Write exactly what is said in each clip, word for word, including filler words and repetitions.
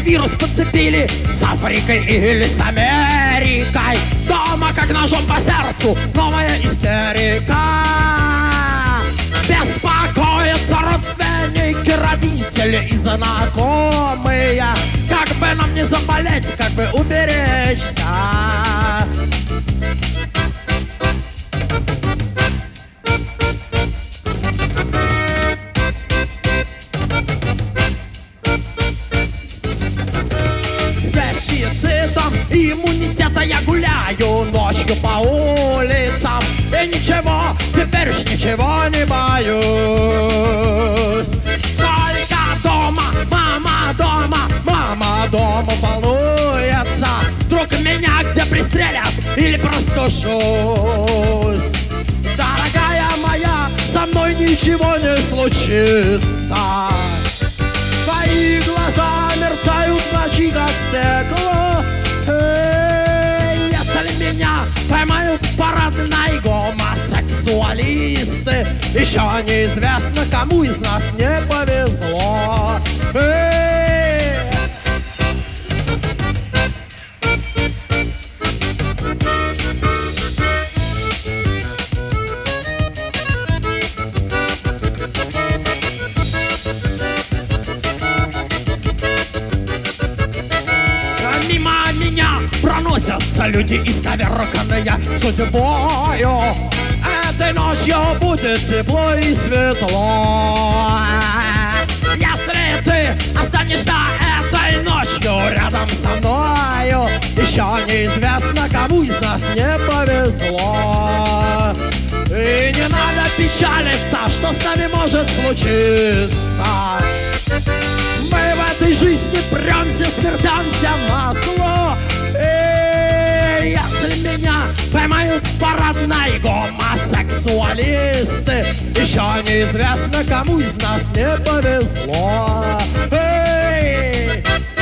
вирус подцепили с Африкой или с Америкой. Дома как ножом по сердцу новая истерика. Беспокоятся родственники, родители и знакомые. Как бы нам не заболеть, как бы уберечься. Иммунитета я гуляю ночью по улицам, и ничего, теперь уж ничего не боюсь. Только дома, мама дома, мама дома волнуется. Вдруг меня где пристрелят или простужусь. Дорогая моя, со мной ничего не случится. Твои глаза мерцают в ночи, как стекло. Эй, если меня поймают парадные гомосексуалисты, еще неизвестно, кому из нас не повезло. Эй! Проносятся люди исковерканные судьбою. Этой ночью будет тепло и светло. Если ты останешься этой ночью рядом со мною, еще неизвестно, кому из нас не повезло. И не надо печалиться, что с нами может случиться. Мы в этой жизни премся, смертямся на зло. Эй, если меня поймают парадные гомосексуалисты, еще неизвестно, кому из нас не повезло. Эй!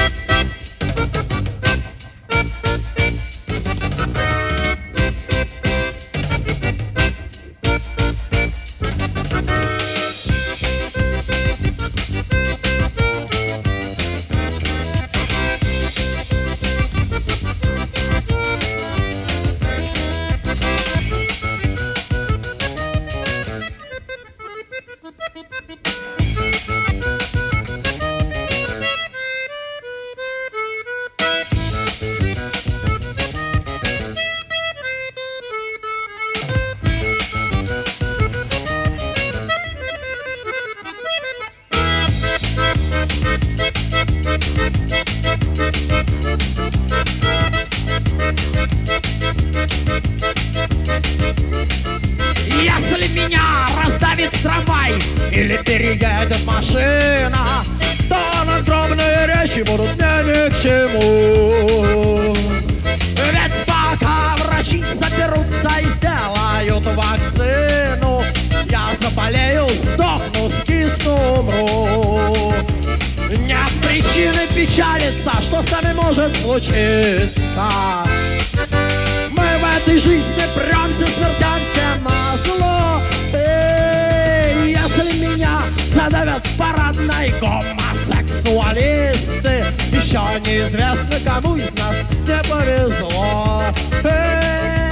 Если меня раздавит трамвай или переедет машина, то надгробные речи будут мне ни к чему. Ведь пока врачи соберутся и сделают вакцину, я заболею, сдохну, скисну, умру. Нет причины печалиться, что с нами может случиться. Мы в этой жизни премся, смертямся на зло. Эй, если меня задавят парадные гомосексуалисты, еще неизвестно, кому из нас не повезло. Эй!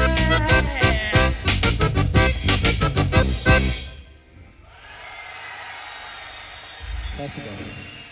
Спасибо.